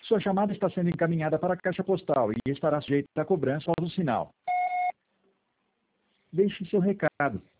Sua chamada está sendo encaminhada para a caixa postal e estará sujeita à cobrança após o sinal. Deixe seu recado.